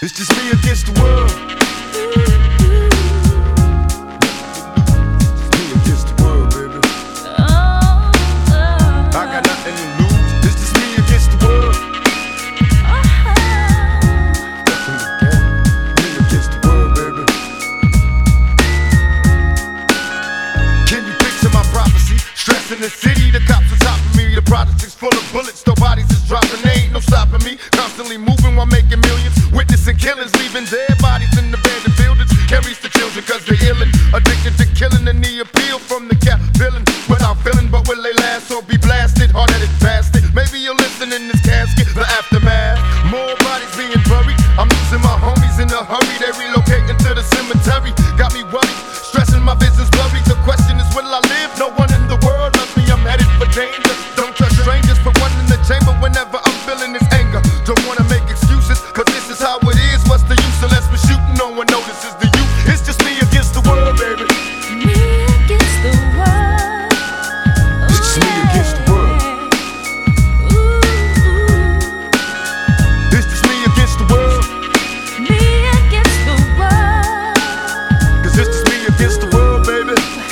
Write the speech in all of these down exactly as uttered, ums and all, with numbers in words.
It's just me against the world. It's me against the world, baby. I got nothing to lose. It's just me against the world. Me against the world, baby. Can you picture my prophecy? Stress in the city, the cops are topping me. The project is full of bullets, no bodies is dropping. They ain't no stopping me. Constantly moving while making millions. Witnessing killings, leaving dead bodies in abandoned buildings. Carries the children cause they're illin'. Addicted to killing and the appeal from the cap villain. Without feeling, but will they last or be blasted? Hard-headed bastard. Maybe you'll listen in this casket. The aftermath. More bodies being buried. I'm losing my homies in a hurry. They relocating to the cemetery. Got me worried. Stressing my business blurry. The question is, will I live? No one in the world loves me. I'm headed for danger. Don't trust strangers. Put one in the chamber whenever I'm feeling this anger. Don't wanna make excuses, cause this is how it is. What's the use unless we're shooting? No one notices the youth. It's just me against the world, baby. Me against the world. It's just me against the world. Ooh. It's just me against the world. Me against the world. Cause it's just me against the world, baby.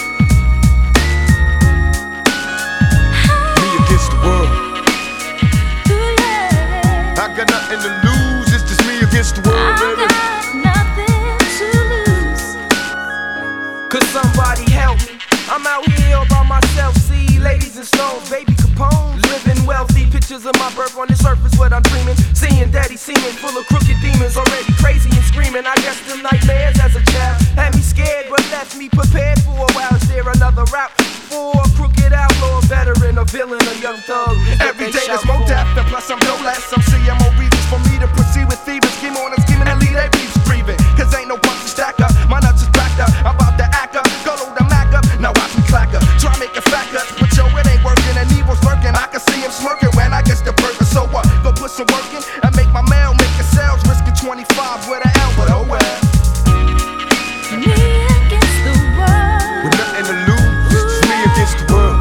Me against the world. Ooh, yeah. I got nothing to lose. It's just me against the world, I baby. got nothing to lose. Could somebody help me? I'm out here all by myself. See, ladies and stones, baby Capone, living wealthy. Pictures of my birth on the surface, what I'm dreaming. Seeing daddy seeming full of crooked demons, already crazy and screaming. I guess them nightmares as a child had me scared, but left me prepared for a while. Is there another route for a crooked outlaw, veteran, a villain, a young thug? Every day there's more death, and plus I'm no less. Some C M O reasons for me to proceed with thieves. Scheme on and scheming and leave their beefs breathing. Cause ain't no punch to stack up. My nuts is backed up. I'm about to act up. Go load the Mac up. Now watch me clack up. Try make a fact up. But yo, it ain't working and evil's lurking. I can see him smirking when I get the burger. So what? Go put some work in and make my mail, make a sales. Risking twenty-five with an L, but oh well. Me against the world. With nothing to lose. It's just me against the world.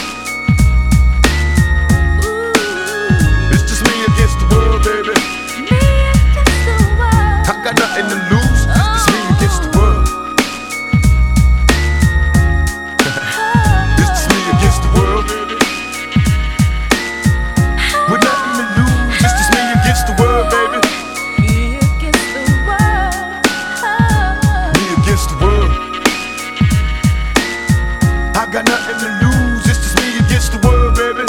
Ooh. It's just me against the world, baby. Me against the world. I got nothing to lose. It's just me against the world. It's just me against the world, baby. With nothing to lose. It's just me against the world, baby. Me against the world. Me against the world. I got nothing to lose. It's just me against the world, baby.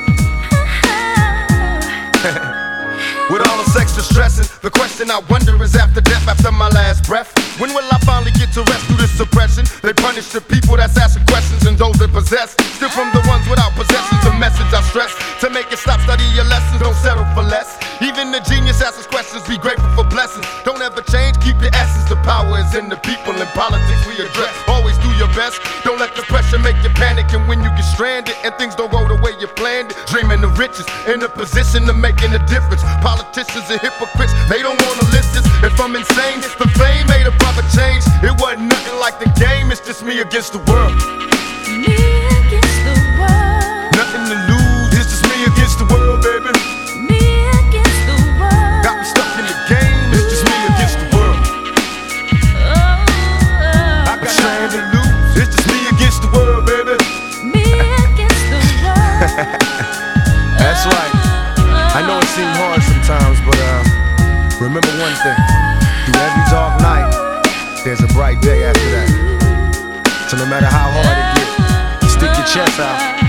With all this extra stressing, the question I wonder is after death, after my last breath, when will I finally get to rest through this suppression? They punish the people that's asking questions and those that possess. Still from the ones without possessions, the message I stress. To make it stop, study your lessons, don't settle for less. Even the genius asks questions, be grateful for blessings. Don't ever change, keep your essence. The power is in the people, in politics we address. Always do your best, don't let the pressure make you panic. And when you get stranded and things don't go the way you planned it, dreaming of riches, in a position of making a difference. Politicians are hypocrites, they don't wanna listen. If I'm insane, the fame made a proper change. It wasn't nothing like the game, it's just me against the world. Me against the world. Nothing to lose, it's just me against the world, baby. Me against the world. Got me stuck in the game, it's just me against the world. Oh, I got nothing to lose, it's just me against the world, baby. me against the world. That's right. I know it seems hard sometimes, but uh, remember one thing. Through every dark night, there's a bright day after that. So no matter how hard it gets, stick your chest out.